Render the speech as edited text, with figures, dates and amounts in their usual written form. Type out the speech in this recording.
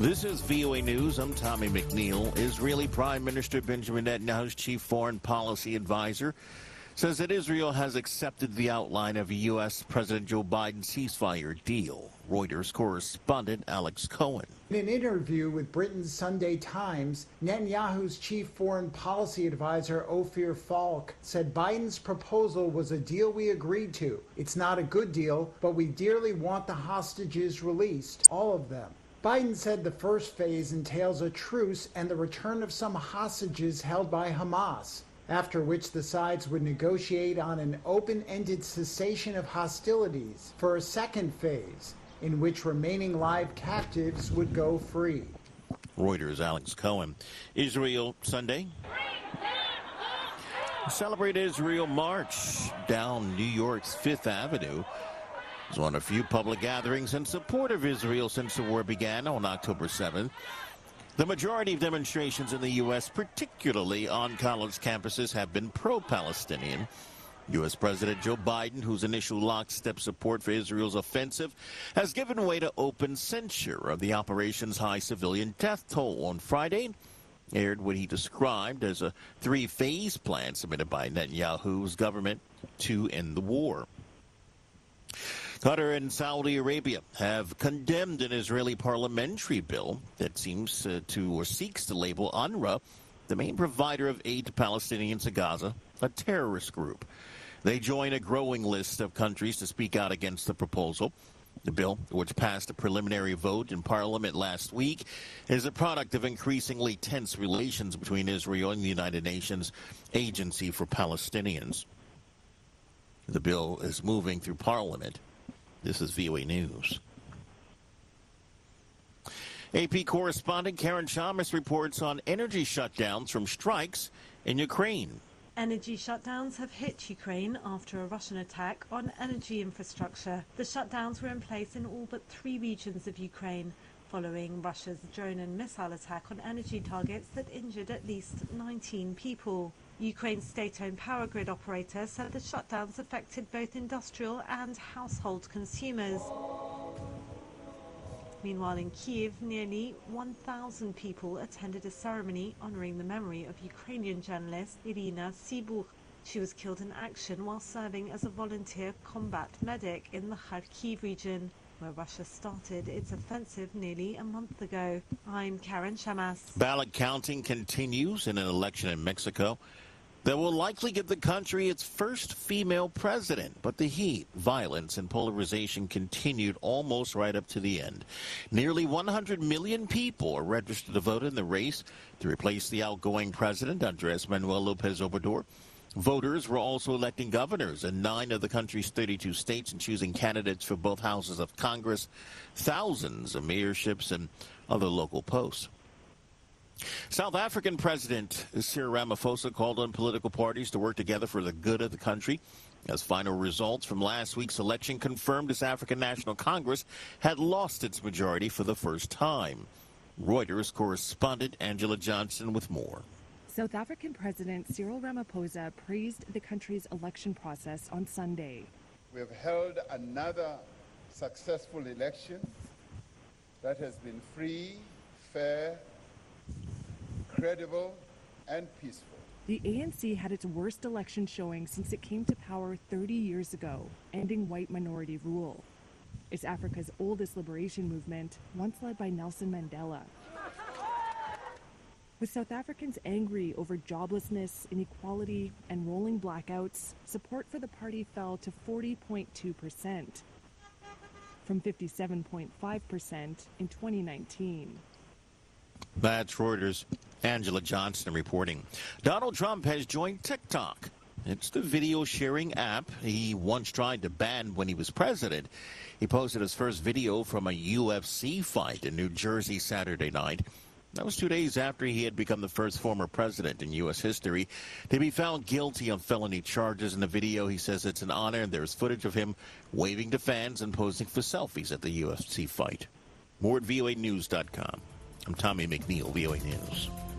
This is VOA News. I'm Tommy McNeil. Israeli Prime Minister Benjamin Netanyahu's chief foreign policy advisor says that Israel has accepted the outline of a U.S. President Joe Biden ceasefire deal. Reuters correspondent Alex Cohen. In an interview with Britain's Sunday Times, Netanyahu's chief foreign policy advisor Ophir Falk said Biden's proposal was a deal we agreed to. It's not a good deal, but we dearly want the hostages released, all of them. Biden said the first phase entails a truce and the return of some hostages held by Hamas, after which the sides would negotiate on an open-ended cessation of hostilities for a second phase, in which remaining live captives would go free. Reuters' Alex Cohen. Israel Sunday. Celebrate Israel March down New York's Fifth Avenue. It's one of few public gatherings in support of Israel since the war began on October 7th. The majority of demonstrations in the U.S., particularly on college campuses, have been pro-Palestinian. U.S. President Joe Biden, whose initial lockstep support for Israel's offensive, has given way to open censure of the operation's high civilian death toll. On Friday, aired what he described as a three-phase plan submitted by Netanyahu's government to end the war. Qatar and Saudi Arabia have condemned an Israeli parliamentary bill that seeks to label UNRWA, the main provider of aid to Palestinians in Gaza, a terrorist group. They join a growing list of countries to speak out against the proposal. The bill, which passed a preliminary vote in Parliament last week, is a product of increasingly tense relations between Israel and the United Nations Agency for Palestinians. The bill is moving through Parliament. This is VOA News. AP correspondent Karen Chalmers reports on energy shutdowns from strikes in Ukraine. Energy shutdowns have hit Ukraine after a Russian attack on energy infrastructure. The shutdowns were in place in all but 3 regions of Ukraine, following Russia's drone and missile attack on energy targets that injured at least 19 people. Ukraine's state-owned power grid operator said the shutdowns affected both industrial and household consumers. Meanwhile, in Kyiv, nearly 1,000 people attended a ceremony honoring the memory of Ukrainian journalist Irina Sibuk. She was killed in action while serving as a volunteer combat medic in the Kharkiv region, where Russia started its offensive nearly a month ago. I'm Karen Shamas. Ballot counting continues in an election in Mexico that will likely give the country its first female president. But the heat, violence, and polarization continued almost right up to the end. Nearly 100 million people are registered to vote in the race to replace the outgoing president, Andrés Manuel López Obrador. Voters were also electing governors in 9 of the country's 32 states and choosing candidates for both houses of Congress, thousands of mayorships, and other local posts. South African President Cyril Ramaphosa called on political parties to work together for the good of the country, as final results from last week's election confirmed his African National Congress had lost its majority for the first time. Reuters correspondent Angela Johnson with more. South African President Cyril Ramaphosa praised the country's election process on Sunday. We have held another successful election that has been free, fair, credible, and peaceful. The ANC had its worst election showing since it came to power 30 years ago, ending white minority rule. It's Africa's oldest liberation movement, once led by Nelson Mandela. With South Africans angry over joblessness, inequality, and rolling blackouts, support for the party fell to 40.2%, from 57.5% in 2019. That's Reuters' Angela Johnson reporting. Donald Trump has joined TikTok. It's the video sharing app he once tried to ban when he was president. He posted his first video from a UFC fight in New Jersey Saturday night. That was 2 days after he had become the first former president in U.S. history to be found guilty on felony charges. In the video, he says it's an honor, and there's footage of him waving to fans and posing for selfies at the UFC fight. More at voanews.com. I'm Tommy McNeil, VOA News.